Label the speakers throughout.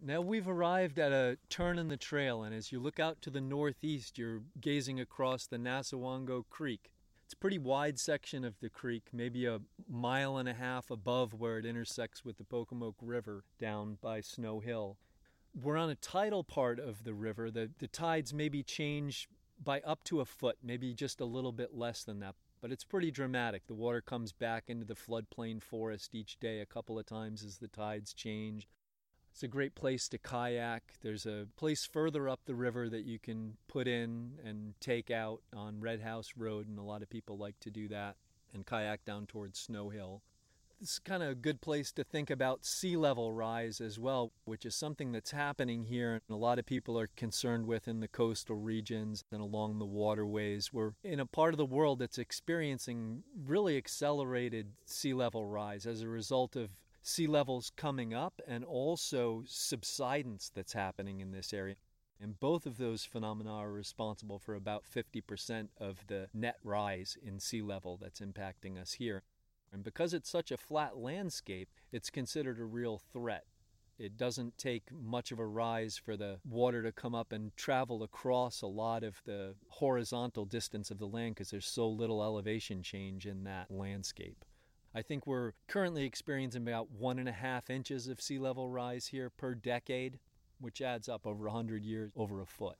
Speaker 1: Now we've arrived at a turn in the trail, and as you look out to the northeast, you're gazing across the Nassawango Creek. It's a pretty wide section of the creek, maybe a mile and a half above where it intersects with the Pocomoke River down by Snow Hill. We're on a tidal part of the river. The tides maybe change by up to a foot, maybe just a little bit less than that. But it's pretty dramatic. The water comes back into the floodplain forest each day a couple of times as the tides change. It's a great place to kayak. There's a place further up the river that you can put in and take out on Red House Road, and a lot of people like to do that and kayak down towards Snow Hill. It's kind of a good place to think about sea level rise as well, which is something that's happening here and a lot of people are concerned with in the coastal regions and along the waterways. We're in a part of the world that's experiencing really accelerated sea level rise as a result of sea levels coming up and also subsidence that's happening in this area. And both of those phenomena are responsible for about 50% of the net rise in sea level that's impacting us here. And because it's such a flat landscape, it's considered a real threat. It doesn't take much of a rise for the water to come up and travel across a lot of the horizontal distance of the land because there's so little elevation change in that landscape. I think we're currently experiencing about 1.5 inches of sea level rise here per decade, which adds up over 100 years, over a foot.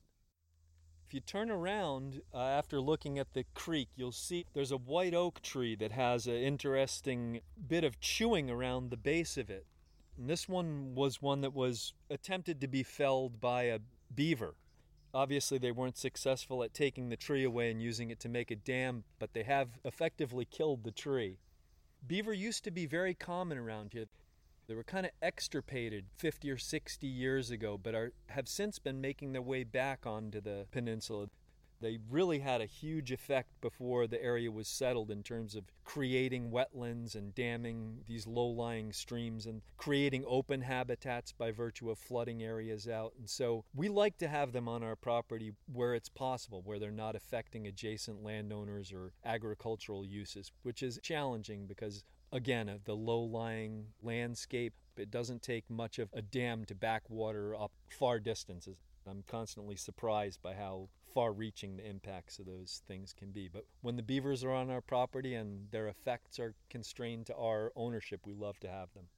Speaker 1: If you turn around after looking at the creek, you'll see there's a white oak tree that has an interesting bit of chewing around the base of it. And this one was one that was attempted to be felled by a beaver. Obviously, they weren't successful at taking the tree away and using it to make a dam, but they have effectively killed the tree. Beaver used to be very common around here. They were kind of extirpated 50 or 60 years ago, but have since been making their way back onto the peninsula. They really had a huge effect before the area was settled in terms of creating wetlands and damming these low-lying streams and creating open habitats by virtue of flooding areas out. And so we like to have them on our property where it's possible, where they're not affecting adjacent landowners or agricultural uses, which is challenging because again, the low-lying landscape, it doesn't take much of a dam to back water up far distances. I'm constantly surprised by how far-reaching the impacts of those things can be. But when the beavers are on our property and their effects are constrained to our ownership, we love to have them.